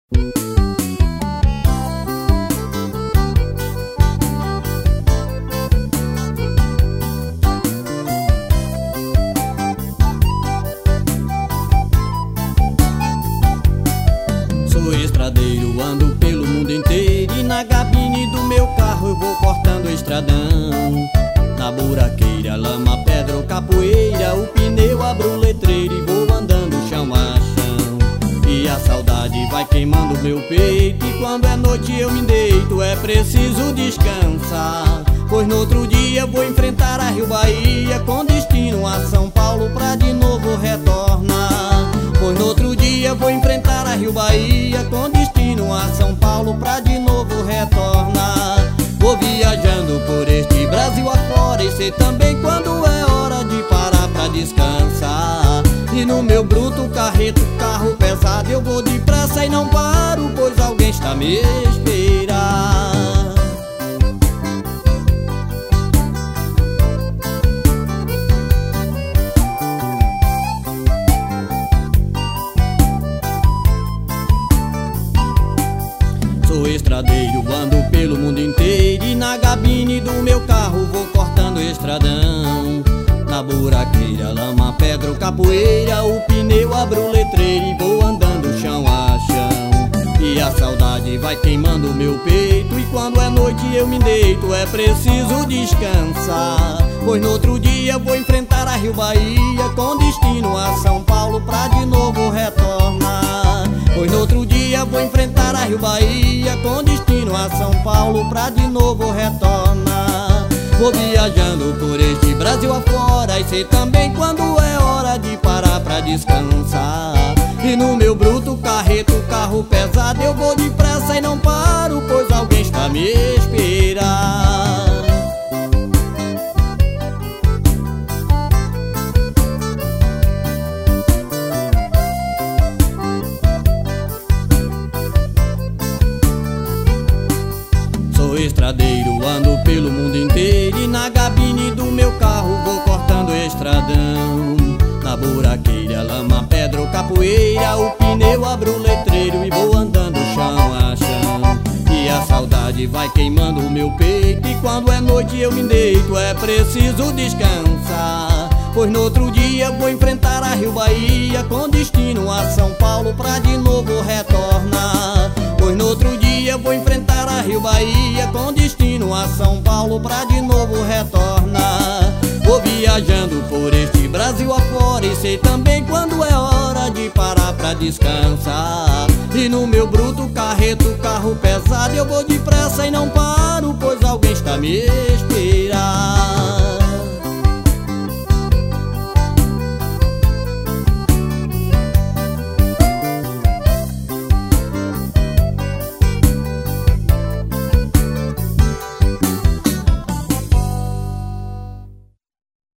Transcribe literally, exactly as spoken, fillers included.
Sou estradeiro, ando pelo mundo inteiro, e na gabine do meu carro eu vou cortando o estradão. Na buraqueira, lama, pedra ou capoeira, o pneu abre o letreiro e vou andando chão a chão. E a saudade vai queimando meu peito, e quando é noite eu me deito, é preciso descansar. Pois no outro dia vou enfrentar a Rio Bahia, com destino a São Paulo pra de novo retornar. Pois no outro dia vou enfrentar a Rio Bahia, com destino a São Paulo pra de novo retornar. Vou viajando por este Brasil afora, e sei também quando é hora de parar pra descansar. E no meu bruto carreto, carro pesado, eu vou depressa e não paro, pois alguém está me esperando. Sou estradeiro, ando pelo mundo inteiro, e na gabine do meu carro vou cortando o estradão. Na buraqueira, lama, pedra ou capoeira, o pneu abre o letreiro e vou andando chão a chão. E a saudade vai queimando meu peito, e quando é noite eu me deito, é preciso descansar. Pois no outro dia vou enfrentar a Rio Bahia, com destino a São Paulo pra de novo retornar. Pois no outro dia vou enfrentar a Rio Bahia, com destino a São Paulo pra de novo retornar. Vou viajando por este Brasil afora, e sei também quando é hora de parar pra descansar. E no meu bruto carreto, carro pesado, eu vou depressa e não paro, pois alguém está me esperando. Sou estradeiro, ando pelo mundo inteiro, e na gabine do meu carro vou cortando o estradão. Na buraqueira, lama, pedra ou capoeira, o pneu abre o letreiro e vou andando chão a chão. E a saudade vai queimando o meu peito, e quando é noite eu me deito, é preciso descansar. Pois no outro dia vou enfrentar a Rio Bahia, com destino a São Paulo pra de novo retornar. Pois no outro dia vou enfrentar a Rio Bahia, com destino a São Paulo pra de novo retornar. Vou viajando por este Brasil afora, e sei também quando é hora de parar pra descansar. E no meu bruto carreto, carro pesado, eu vou depressa e não paro, pois alguém está me esperando.